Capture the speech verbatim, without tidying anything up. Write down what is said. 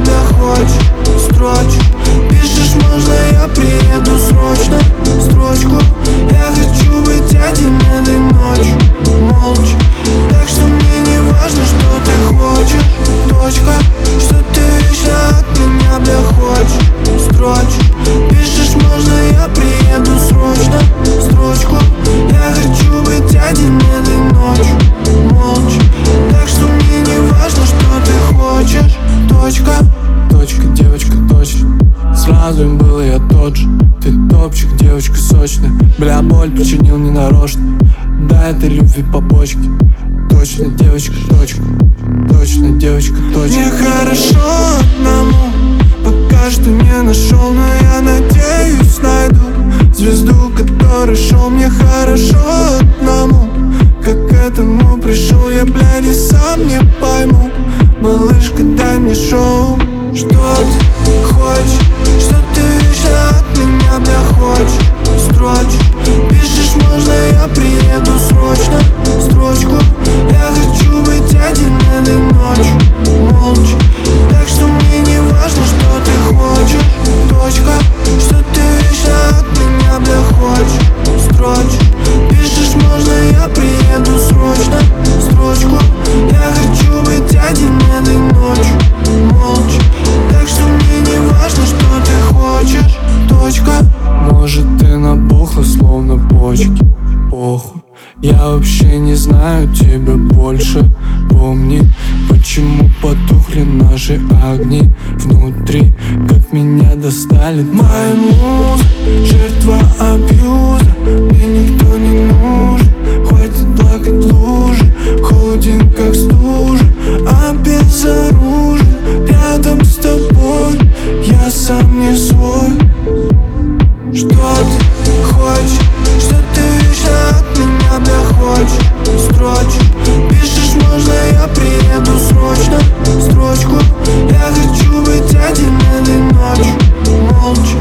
бля, хочешь строчку? Пишешь, можно я приеду срочно? Строчку. Я хочу быть один этой ночью, молча. Так что мне не важно, что ты хочешь, точка. Что ты еще от меня, бля, хочешь строчку? Пишешь, можно я приеду срочно? Строчку. Я хочу быть один этой ночью, молча. Так что мне не важно, что ты хочешь, точка. Точка, девочка, точно. Сразу им было я тот же. Ты топчик, девочка сочная. Бля, боль причинил ненарочно. Дай этой любви по почке. Точно, девочка, точка. Точно, девочка, точка. Мне хорошо одному, пока что не нашел, но я надеюсь найду звезду, которой шел. Мне хорошо одному, как к этому пришел я, блядь, и сам не пойму. Малышка, дай мне шоу. Что ты хочешь? Что ты еще от меня, бля, хочешь строчку? Пишешь, можно я приеду срочно? Строчку. Я хочу быть один этой ночью, молча. Так что мне не важно, что ты хочешь, точка. Что ты еще от меня, бля, хочешь строчку? Пишешь, можно я приеду срочно? Строчку. Я хочу быть один этой ночью, молча. Так что мне не важно, что ты хочешь, точка. Может, ты набухла, словно почки. Похуй, я вообще не знаю тебя больше. Помни, почему потухли наши огни внутри, как меня достали моя муза, жертва абьюза. Мне никто не нужен, хватит плакать в луже. Холоден, как стужа, обезоружен. Рядом с тобой я сам не свой. Что ты хочешь? Что ты еще от меня, бля, хочешь строчку? Пишешь, можно я приеду срочно? Строчку. Я хочу быть один этой ночью, молча.